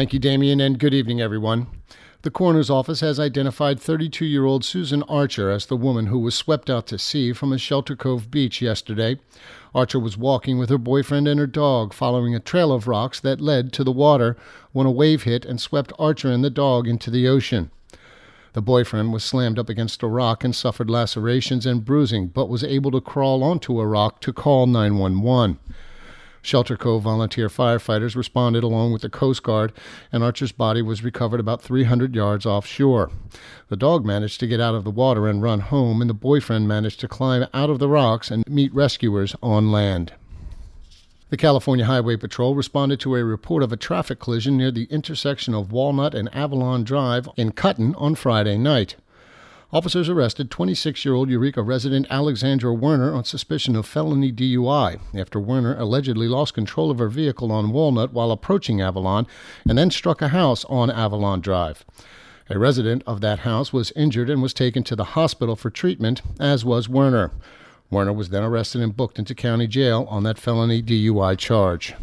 Thank you, Damien, and good evening, everyone. The coroner's office has identified 32-year-old Susan Archer as the woman who was swept out to sea from a Shelter Cove beach yesterday. Archer was walking with her boyfriend and her dog following a trail of rocks that led to the water when a wave hit and swept Archer and the dog into the ocean. The boyfriend was slammed up against a rock and suffered lacerations and bruising, but was able to crawl onto a rock to call 911. Shelter Cove volunteer firefighters responded along with the Coast Guard, and Archer's body was recovered about 300 yards offshore. The dog managed to get out of the water and run home, and the boyfriend managed to climb out of the rocks and meet rescuers on land. The California Highway Patrol responded to a report of a traffic collision near the intersection of Walnut and Avalon Drive in Cutton on Friday night. Officers arrested 26-year-old Eureka resident Alexandra Werner on suspicion of felony DUI after Werner allegedly lost control of her vehicle on Walnut while approaching Avalon and then struck a house on Avalon Drive. A resident of that house was injured and was taken to the hospital for treatment, as was Werner. Werner was then arrested and booked into county jail on that felony DUI charge.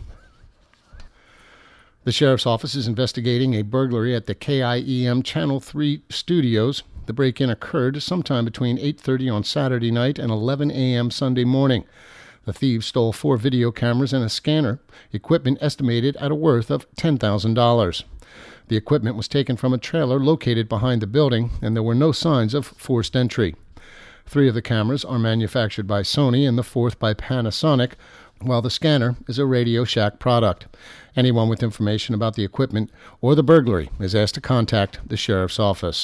The sheriff's office is investigating a burglary at the KIEM Channel 3 studios. The break-in occurred sometime between 8:30 on Saturday night and 11 a.m. Sunday morning. The thieves stole 4 video cameras and a scanner, equipment estimated at a worth of $10,000. The equipment was taken from a trailer located behind the building, and there were no signs of forced entry. 3 of the cameras are manufactured by Sony and the 4th by Panasonic, while the scanner is a Radio Shack product. Anyone with information about the equipment or the burglary is asked to contact the sheriff's office.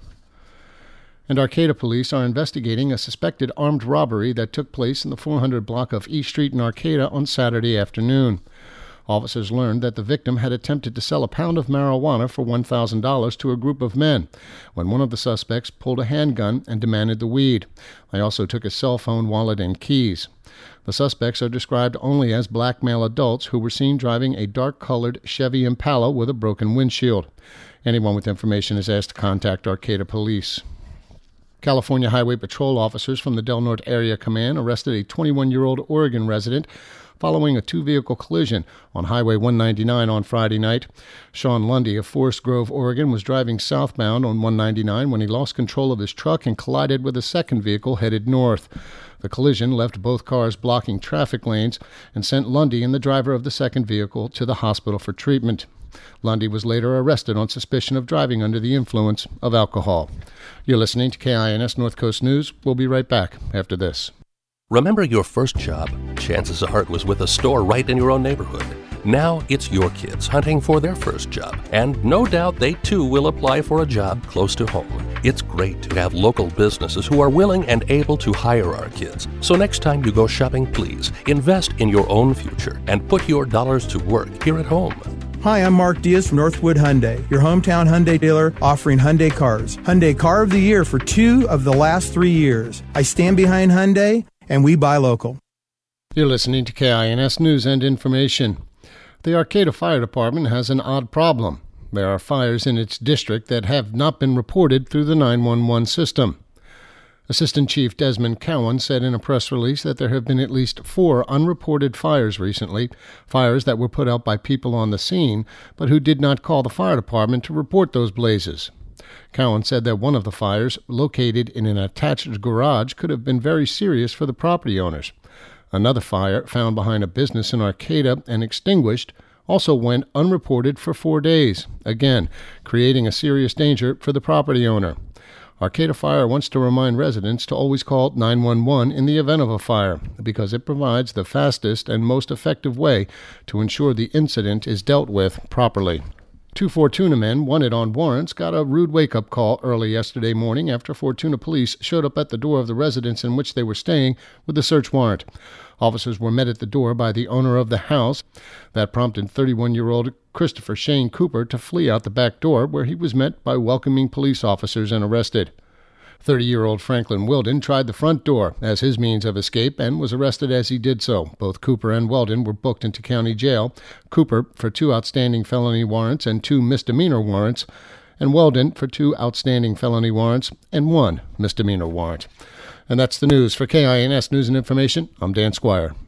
And Arcata police are investigating a suspected armed robbery that took place in the 400 block of East Street in Arcata on Saturday afternoon. Officers learned that the victim had attempted to sell a pound of marijuana for $1,000 to a group of men when one of the suspects pulled a handgun and demanded the weed. They also took his cell phone, wallet, and keys. The suspects are described only as black male adults who were seen driving a dark-colored Chevy Impala with a broken windshield. Anyone with information is asked to contact Arcata Police. California Highway Patrol officers from the Del Norte Area Command arrested a 21-year-old Oregon resident following a 2-vehicle collision on Highway 199 on Friday night. Sean Lundy of Forest Grove, Oregon, was driving southbound on 199 when he lost control of his truck and collided with a second vehicle headed north. The collision left both cars blocking traffic lanes and sent Lundy and the driver of the second vehicle to the hospital for treatment. Lundy was later arrested on suspicion of driving under the influence of alcohol. You're listening to KINS North Coast News. We'll be right back after this. Remember your first job? Chances are it was with a store right in your own neighborhood. Now it's your kids hunting for their first job, and no doubt they too will apply for a job close to home. It's great to have local businesses who are willing and able to hire our kids. So next time you go shopping, please invest in your own future and put your dollars to work here at home. Hi, I'm Mark Diaz from Northwood Hyundai, your hometown Hyundai dealer offering Hyundai cars. Hyundai Car of the Year for 2 of the last 3 years. I stand behind Hyundai, and we buy local. You're listening to KINS News and Information. The Arcata Fire Department has an odd problem. There are fires in its district that have not been reported through the 911 system. Assistant Chief Desmond Cowan said in a press release that there have been at least 4 unreported fires recently, fires that were put out by people on the scene, but who did not call the fire department to report those blazes. Cowan said that one of the fires, located in an attached garage, could have been very serious for the property owners. Another fire, found behind a business in Arcata and extinguished, also went unreported for 4 days, again creating a serious danger for the property owner. Arcata Fire wants to remind residents to always call 911 in the event of a fire, because it provides the fastest and most effective way to ensure the incident is dealt with properly. 2 Fortuna men wanted on warrants got a rude wake-up call early yesterday morning after Fortuna police showed up at the door of the residence in which they were staying with a search warrant. Officers were met at the door by the owner of the house. That prompted 31-year-old Christopher Shane Cooper to flee out the back door, where he was met by welcoming police officers and arrested. 30-year-old Franklin Wilden tried the front door as his means of escape and was arrested as he did so. Both Cooper and Weldon were booked into county jail, Cooper for 2 outstanding felony warrants and 2 misdemeanor warrants, and Weldon for 2 outstanding felony warrants and 1 misdemeanor warrant. And that's the news. For KINS News and Information, I'm Dan Squire.